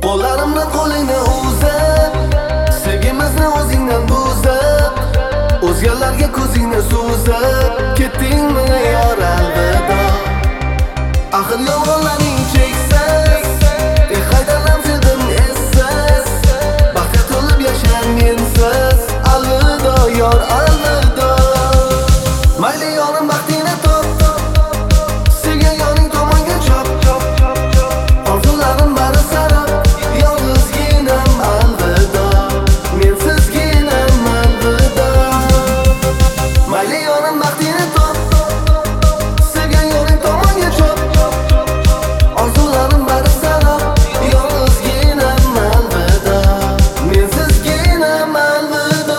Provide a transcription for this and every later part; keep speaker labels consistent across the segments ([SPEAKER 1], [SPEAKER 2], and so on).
[SPEAKER 1] Qo'llarimdan qo'lingni uzib, sevgimizni o'zingdan buzib, o'zgalarga ko'zingni suzib ketdingmi yor alvido. Axir yolg'onlaring cheksiz, qaydanam sevdim essiz, baxtga to'lib yashar mensiz. Alvido yor alvido. Mayli yorim baxtingni top, sevgan yoring tomonga chop, orzularim bari sarab, yolg'izginam alvido, mensizginam alvido. Mayli yorim baxtingni top, sevgan yoring tomonga chop, orzularim bari sarab, yolg'izginam alvido, mensizginam alvido.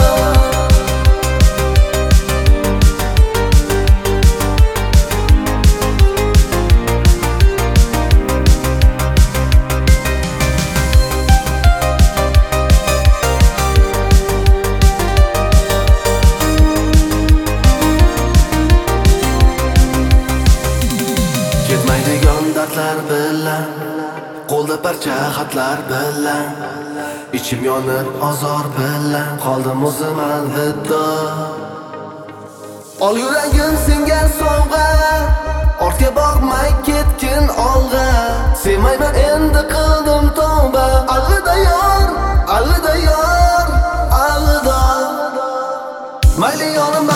[SPEAKER 1] Ketmaydigan dardlar bilan, qo'lda parcha xatlar bilan, ichim yonib azor bilan qoldim o'zim alvido. Ol yuragim senga sovg'a, ortga boqmay ketgin olg'a. Sevmayman endi qildim tavba. Alvido yor, alvido yor, alvido. Mayli yorim